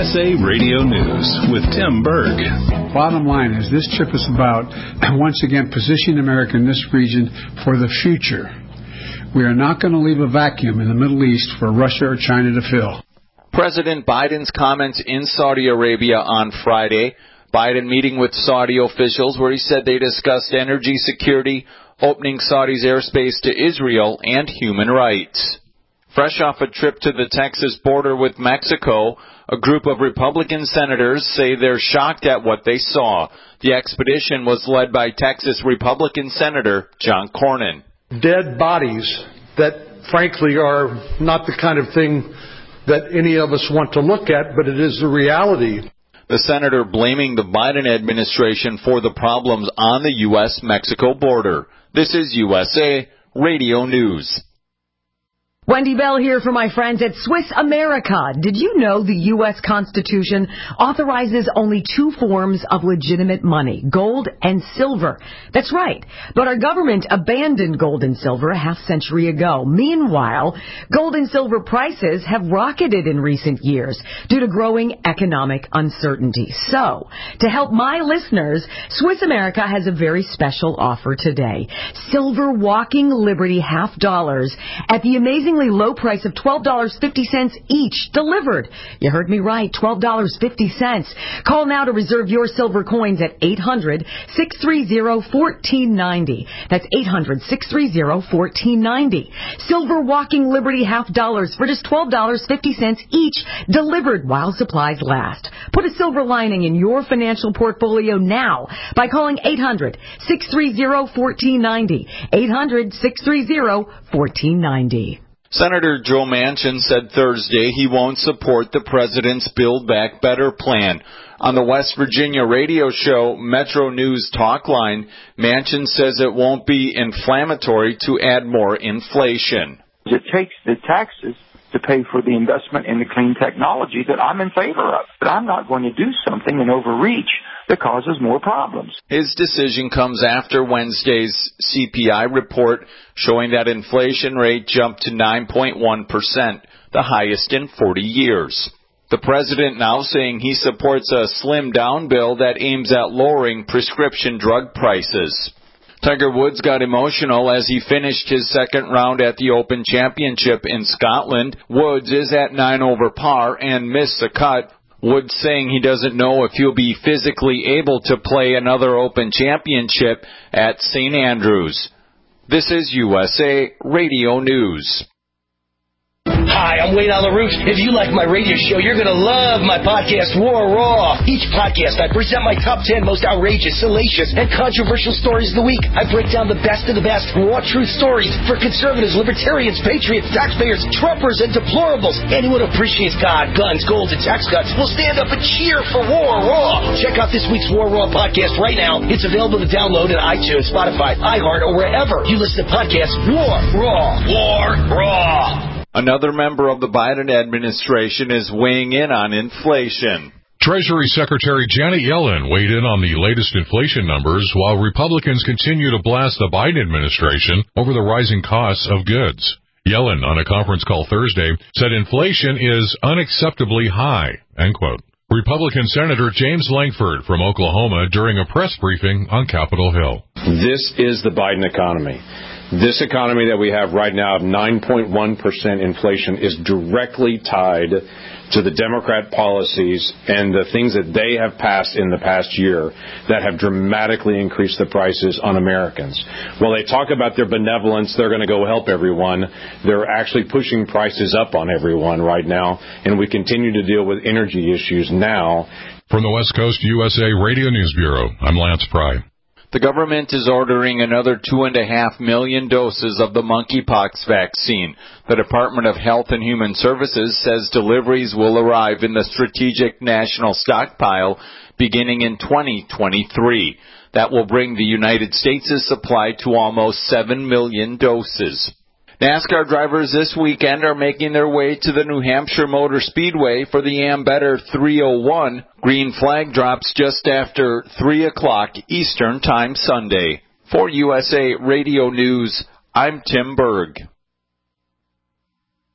USA Radio News with Tim Berg. Bottom line is this trip is about, once again, positioning America in this region for the future. We are not going to leave a vacuum in the Middle East for Russia or China to fill. President Biden's comments in Saudi Arabia on Friday. Biden meeting with Saudi officials where he said they discussed energy security, opening Saudi's airspace to Israel, and human rights. Fresh off a trip to the Texas border with Mexico, a group of Republican senators say they're shocked at what they saw. The expedition was led by Texas Republican Senator John Cornyn. Dead bodies that, frankly, are not the kind of thing that any of us want to look at, but it is the reality. The senator blaming the Biden administration for the problems on the U.S.-Mexico border. This is USA Radio News. Wendy Bell here for my friends at Swiss America. Did you know the U.S. Constitution authorizes only two forms of legitimate money, gold and silver? That's right. But our government abandoned gold and silver a half-century ago. Meanwhile, gold and silver prices have rocketed in recent years due to growing economic uncertainty. So, to help my listeners, Swiss America has a very special offer today. Silver Walking Liberty $half at the amazing low price of $12.50 each, delivered. You heard me right, $12.50. Call now to reserve your silver coins at 800-630-1490. That's 800-630-1490. Silver Walking Liberty $half for just $12.50 each, delivered while supplies last. Put a silver lining in your financial portfolio now by calling 800-630-1490. 800-630-1490. Senator Joe Manchin said Thursday he won't support the president's Build Back Better plan. On the West Virginia radio show Metro News Talkline, Manchin says it won't be inflammatory to add more inflation. It takes the taxes to pay for the investment in the clean technology that I'm in favor of. But I'm not going to do something and overreach that causes more problems. His decision comes after Wednesday's CPI report showing that inflation rate jumped to 9.1%, the highest in 40 years. The president now saying he supports a slimmed-down bill that aims at lowering prescription drug prices. Tiger Woods got emotional as he finished his second round at the Open Championship in Scotland. Woods is at 9 over par and missed the cut. Woods saying he doesn't know if he'll be physically able to play another Open Championship at St. Andrews. This is USA Radio News. Hi, I'm Wayne on the Roof. If you like my radio show, you're going to love my podcast, War Raw. Each podcast, I present my top 10 most outrageous, salacious, and controversial stories of the week. I break down the best of the best raw truth stories for conservatives, libertarians, patriots, taxpayers, Trumpers, and deplorables. Anyone who appreciates God, guns, gold, and tax cuts will stand up and cheer for War Raw. Check out this week's War Raw podcast right now. It's available to download at iTunes, Spotify, iHeart, or wherever you listen to podcasts. War Raw. War Raw. Another member of the Biden administration is weighing in on inflation. Treasury Secretary Janet Yellen weighed in on the latest inflation numbers while Republicans continue to blast the Biden administration over the rising costs of goods. Yellen, on a conference call Thursday, said inflation is unacceptably high, end quote. Republican Senator James Lankford from Oklahoma during a press briefing on Capitol Hill. This is the Biden economy. This economy that we have right now of 9.1% inflation is directly tied to the Democrat policies and the things that they have passed in the past year that have dramatically increased the prices on Americans. While they talk about their benevolence, they're going to go help everyone, they're actually pushing prices up on everyone right now, and we continue to deal with energy issues now. From the West Coast USA Radio News Bureau, I'm Lance Pry. The government is ordering another 2.5 million doses of the monkeypox vaccine. The Department of Health and Human Services says deliveries will arrive in the Strategic National Stockpile beginning in 2023. That will bring the United States' supply to almost 7 million doses. NASCAR drivers this weekend are making their way to the New Hampshire Motor Speedway for the Ambetter 301. Green flag drops just after 3 o'clock Eastern Time Sunday. For USA Radio News, I'm Tim Berg.